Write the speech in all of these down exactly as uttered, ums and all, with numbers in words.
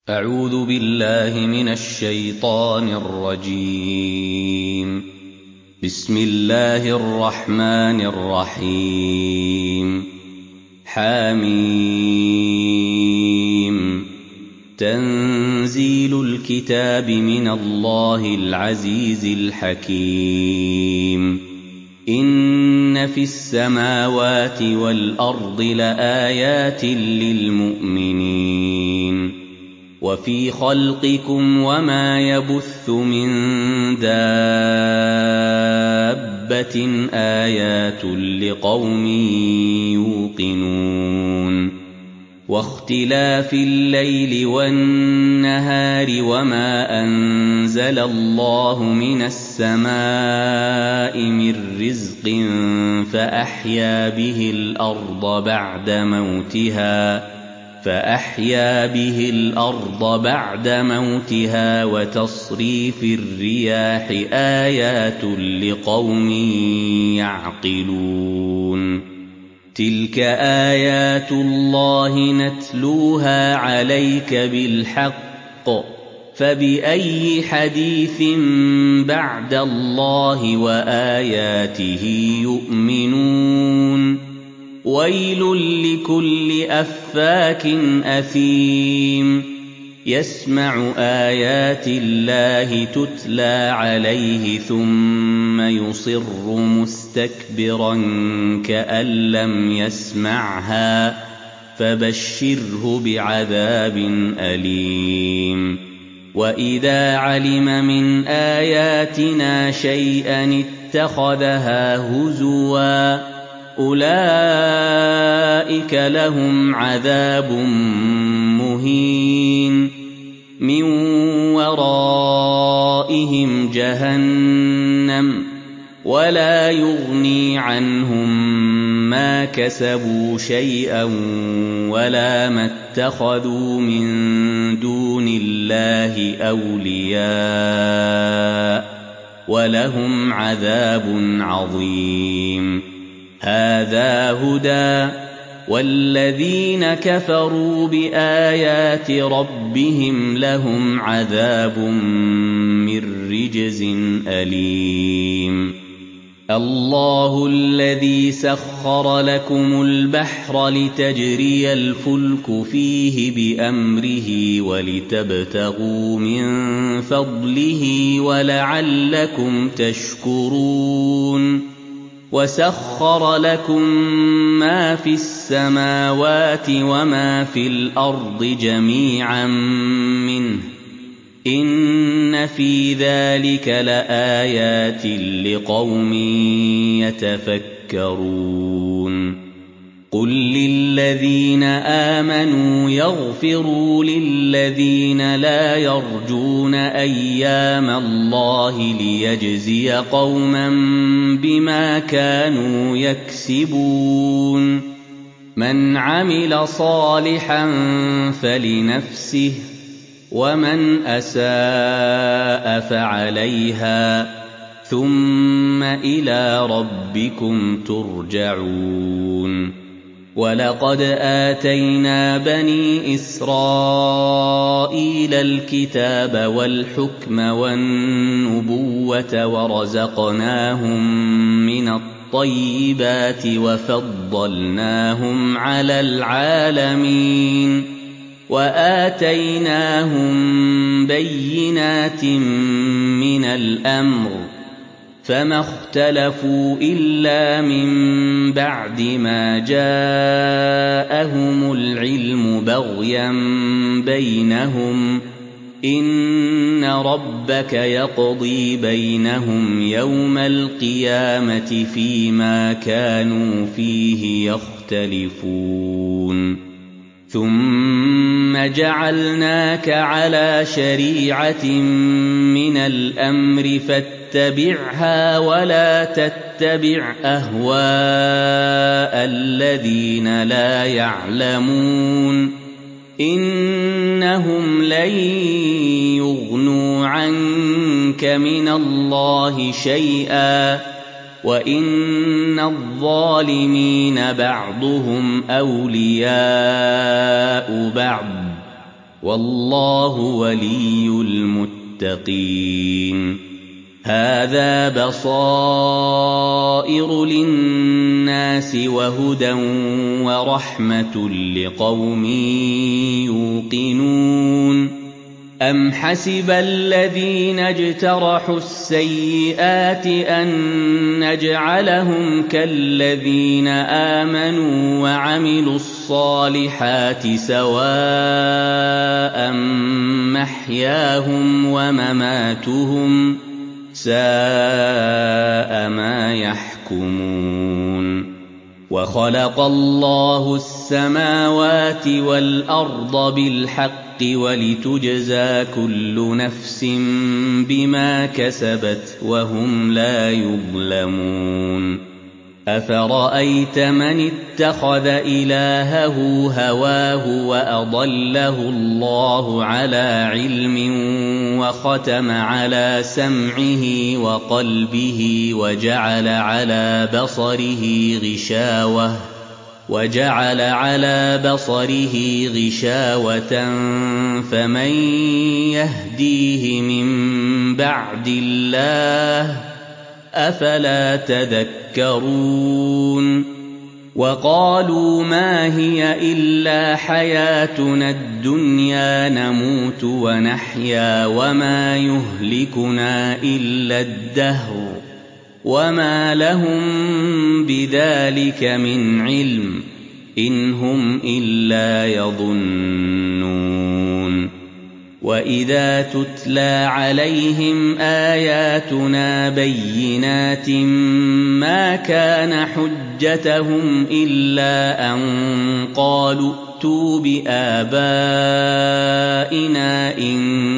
أعوذ بالله من الشيطان الرجيم. بسم الله الرحمن الرحيم. حميم. تنزيل الكتاب من الله العزيز الحكيم. إن في السماوات والأرض لآيات للمؤمنين وفي خلقكم وما يبث من دابة آيات لقوم يوقنون واختلاف الليل والنهار وما أنزل الله من السماء من رزق فأحيا به الأرض بعد موتها فأحيا به الأرض بعد موتها وتصريف الرياح آيات لقوم يعقلون. تلك آيات الله نتلوها عليك بالحق فبأي حديث بعد الله وآياته يؤمنون. ويل لكل أفاك أثيم يسمع آيات الله تتلى عليه ثم يصر مستكبرا كأن لم يسمعها فبشره بعذاب أليم. وإذا علم من آياتنا شيئا اتخذها هزوا أولئك لهم عذاب مهين من ورائهم جهنم ولا يغني عنهم ما كسبوا شيئا ولا ما اتخذوا من دون الله أولياء ولهم عذاب عظيم. هذا هدى والذين كفروا بآيات ربهم لهم عذاب من رجز أليم. الله الذي سخر لكم البحر لتجري الفلك فيه بأمره ولتبتغوا من فضله ولعلكم تشكرون. وسخر لكم ما في السماوات وما في الأرض جميعا منه إن في ذلك لآيات لقوم يتفكرون. قل للذين آمنوا يغفروا للذين لا يرجون أيام الله ليجزي قوما بما كانوا يكسبون. من عمل صالحا فلنفسه ومن أساء فعليها ثم إلى ربكم ترجعون. ولقد آتينا بني إسرائيل الكتاب والحكم والنبوة ورزقناهم من الطيبات وفضلناهم على العالمين وآتيناهم بينات من الأمر فما اختلفوا إلا من بعد ما جاءهم العلم بغيا بينهم إن ربك يقضي بينهم يوم القيامة فيما كانوا فيه يختلفون. ثم جعلناك على شريعة من الأمر فاتبعها ولا تتبع أهواء الذين لا يعلمون إنهم لن يغنوا عنك من الله شيئا وَإِنَّ الظَّالِمِينَ بَعْضُهُمْ أَوْلِيَاءُ بَعْضٍ والله ولي المتقين. هذا بصائر للناس وهدى ورحمة لقوم يوقنون. أم حسب الذين اجترحوا السيئات أن نجعلهم كالذين آمنوا وعملوا الصالحات سواء محياهم ومماتهم ساء ما يحكمون. وخلق الله السماوات والأرض بالحق ولتجزى كل نفس بما كسبت وهم لا يظلمون. أفرأيت من اتخذ إلهه هواه وأضله الله على علم وختم على سمعه وقلبه وجعل على بصره غشاوة وجعل على بصره غشاوة فمن يهديه من بعد الله أفلا تذكرون. وقالوا ما هي إلا حياتنا الدنيا نموت ونحيا وما يهلكنا إلا الدهر وما لهم بذلك من علم إن هم إلا يظنون. وإذا تتلى عليهم آياتنا بينات ما كان حجتهم إلا أن قالوا ائتوا بآبائنا إن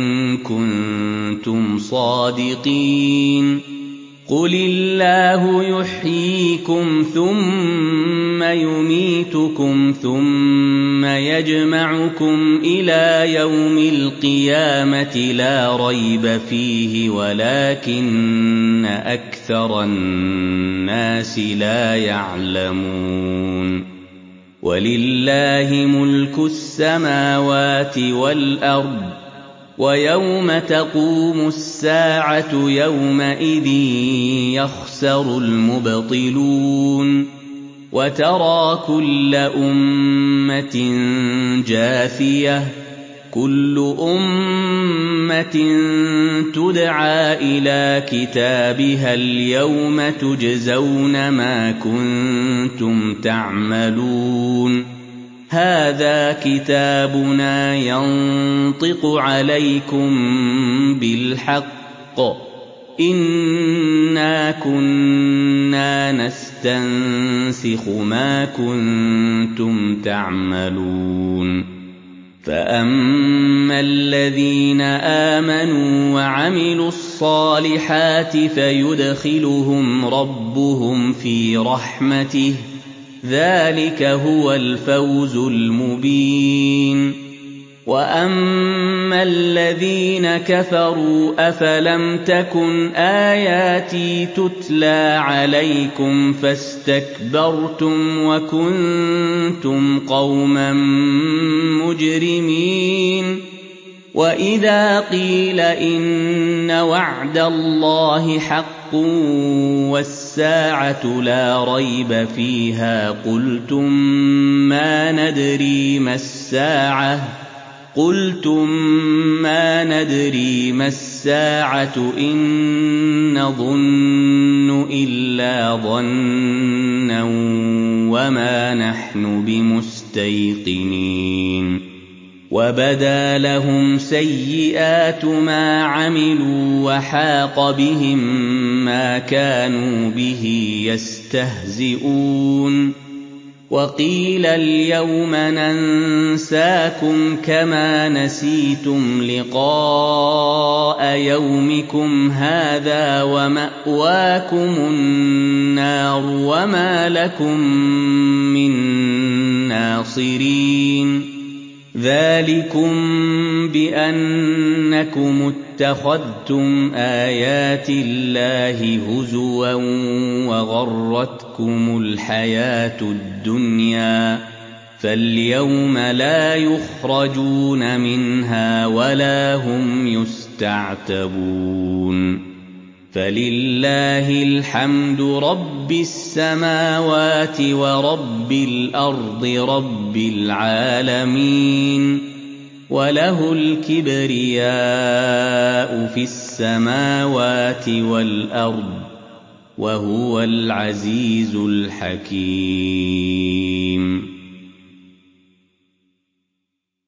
كنتم صادقين. قل الله يحييكم ثم يميتكم ثم يجمعكم إلى يوم القيامة لا ريب فيه ولكن أكثر الناس لا يعلمون. ولله ملك السماوات والأرض ويوم تقوم الساعة يومئذ يخسر المبطلون. وترى كل أمة جاثية كل أمة تدعى إلى كتابها اليوم تجزون ما كنتم تعملون. هذا كتابنا ينطق عليكم بالحق إنا كنا نستنسخ ما كنتم تعملون. فأما الذين آمنوا وعملوا الصالحات فيدخلهم ربهم في رحمته ذلك هو الفوز المبين. وأما الذين كفروا أفلم تكن آياتي تتلى عليكم فاستكبرتم وكنتم قوما مجرمين. وإذا قيل إن وعد الله حق والساعة لا ريب فيها قلتم ما ندري ما الساعة قلتم ما ندري ما الساعة إن نظن إلا ظنا وما نحن بمستيقنين. وبدا لهم سيئات ما عملوا وحاق بهم ما كانوا به يستهزئون. وقيل اليوم ننساكم كما نسيتم لقاء يومكم هذا ومأواكم النار وما لكم من ناصرين. ذلكم بأنكم اتخذتم آيات الله هزوا وغرتكم الحياة الدنيا فاليوم لا يخرجون منها ولا هم يستعتبون فلله الحمد رب السماوات ورب الأرض رب العالمين وله الكبرياء في السماوات والأرض وهو العزيز الحكيم